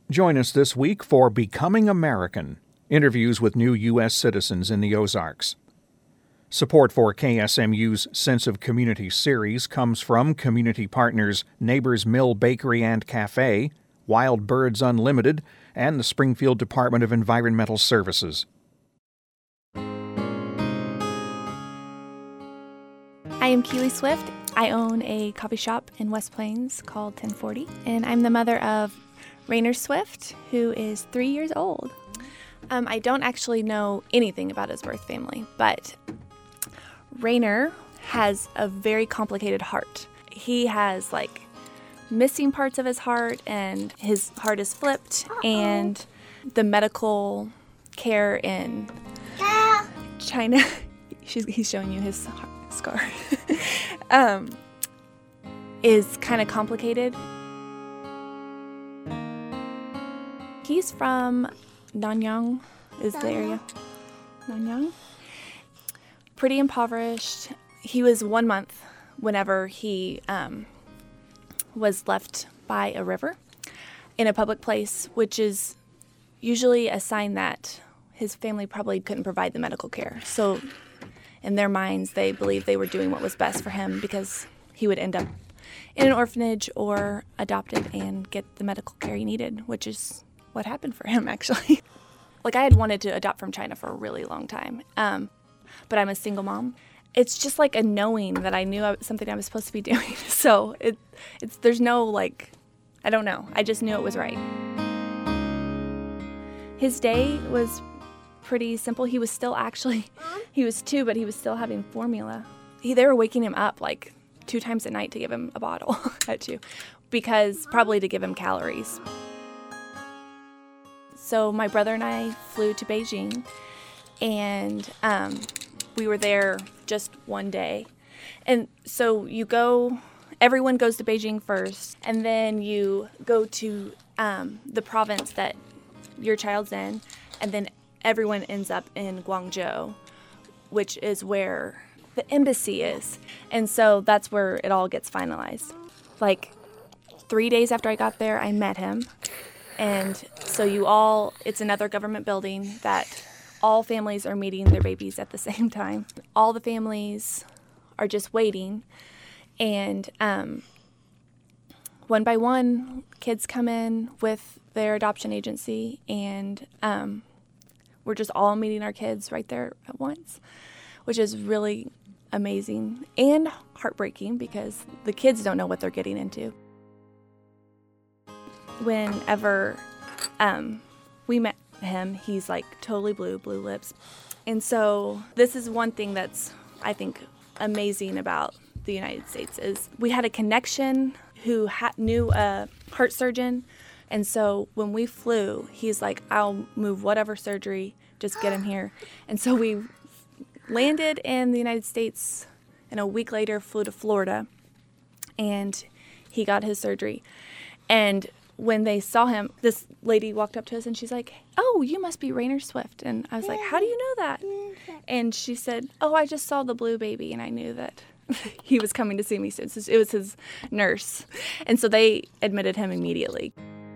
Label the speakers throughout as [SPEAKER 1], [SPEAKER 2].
[SPEAKER 1] Join us this week for Becoming American, interviews with new U.S. citizens in the Ozarks. Support for KSMU's Sense of Community series comes from community partners Neighbors Mill Bakery and Cafe, Wild Birds Unlimited, and the Springfield Department of Environmental Services.
[SPEAKER 2] I am Keely Swift. I own a coffee shop in West Plains called 1040, and I'm the mother of Rainer Swift, who is 3 years old. I don't actually know anything about his birth family, but Rainer has a very complicated heart. He has missing parts of his heart, and his heart is flipped, and the medical care in China, he's showing you his scar, is kind of complicated. He's from Nanyang, is the area. Nanyang. Pretty impoverished. He was 1 month whenever he was left by a river in a public place, which is usually a sign that his family probably couldn't provide the medical care. So in their minds, they believed they were doing what was best for him because he would end up in an orphanage or adopted and get the medical care he needed, which is what happened for him, actually. I had wanted to adopt from China for a really long time, but I'm a single mom. It's just a knowing that I knew something I was supposed to be doing. So there's no, I don't know. I just knew it was right. His day was pretty simple. He was still he was 2, but he was still having formula. They were waking him up 2 times a night to give him a bottle at 2, probably to give him calories. So my brother and I flew to Beijing, and we were there just one day. And so everyone goes to Beijing first, and then you go to the province that your child's in, and then everyone ends up in Guangzhou, which is where the embassy is. And so that's where it all gets finalized. 3 days after I got there, I met him. And so it's another government building that all families are meeting their babies at the same time. All the families are just waiting. And one by one, kids come in with their adoption agency, and we're just all meeting our kids right there at once, which is really amazing and heartbreaking because the kids don't know what they're getting into. Whenever we met him, he's totally blue lips. And so this is one thing that's, I think, amazing about the United States is we had a connection who knew a heart surgeon. And so when we flew, he's I'll move whatever surgery, just get him here. And so we landed in the United States, and a week later flew to Florida, and he got his surgery. And when they saw him, this lady walked up to us and she's like, "Oh, you must be Rainer Swift." And I was like, "How do you know that?" And she said, "Oh, I just saw the blue baby and I knew that he was coming to see me soon." So it was his nurse. And so they admitted him immediately.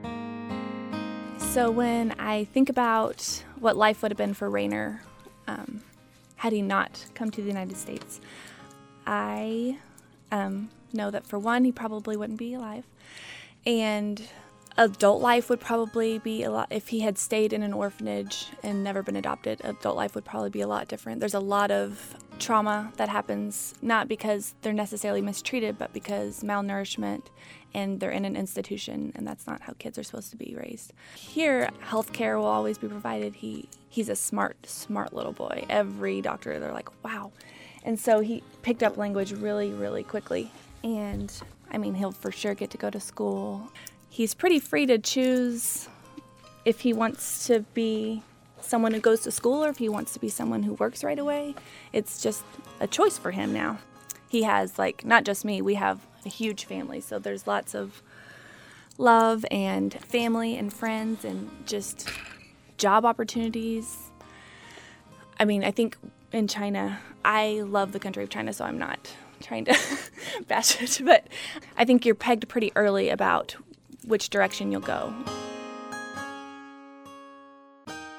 [SPEAKER 2] So when I think about what life would have been for Rainer had he not come to the United States, I know that for one, he probably wouldn't be alive. And adult life would probably be a lot, if he had stayed in an orphanage and never been adopted, adult life would probably be a lot different. There's a lot of trauma that happens, not because they're necessarily mistreated, but because malnourishment, and they're in an institution, and that's not how kids are supposed to be raised. Here, healthcare will always be provided. He's a smart little boy. Every doctor, they're like, wow. And so he picked up language really, really quickly. And he'll for sure get to go to school. He's pretty free to choose if he wants to be someone who goes to school or if he wants to be someone who works right away. It's just a choice for him now. He has, not just me, we have a huge family, so there's lots of love and family and friends and just job opportunities. I think in China, I love the country of China, so I'm not trying to bash it, but I think you're pegged pretty early about which direction you'll go.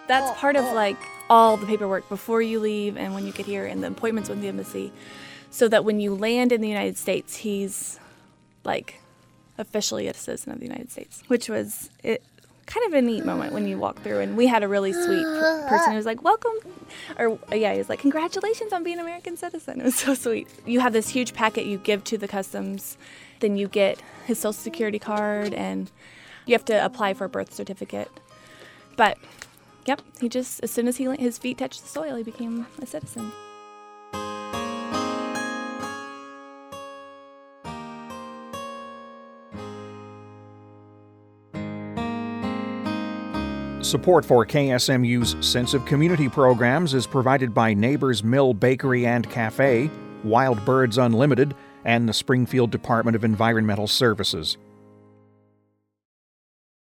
[SPEAKER 2] that's part of like all the paperwork before you leave and when you get here and the appointments with the embassy, so that when you land in the United States, he's like officially a citizen of the United States, which was kind of a neat moment when you walk through. And we had a really sweet person who was like, welcome, or he was like, congratulations on being an American citizen. It was so sweet. You have this huge packet you give to the customs, then you get his social security card, and you have to apply for a birth certificate. But yep, he just, as soon as his feet touched the soil, he became a citizen.
[SPEAKER 1] Support for KSMU's Sense of Community programs is provided by Neighbors Mill Bakery and Cafe, Wild Birds Unlimited, and the Springfield Department of Environmental Services.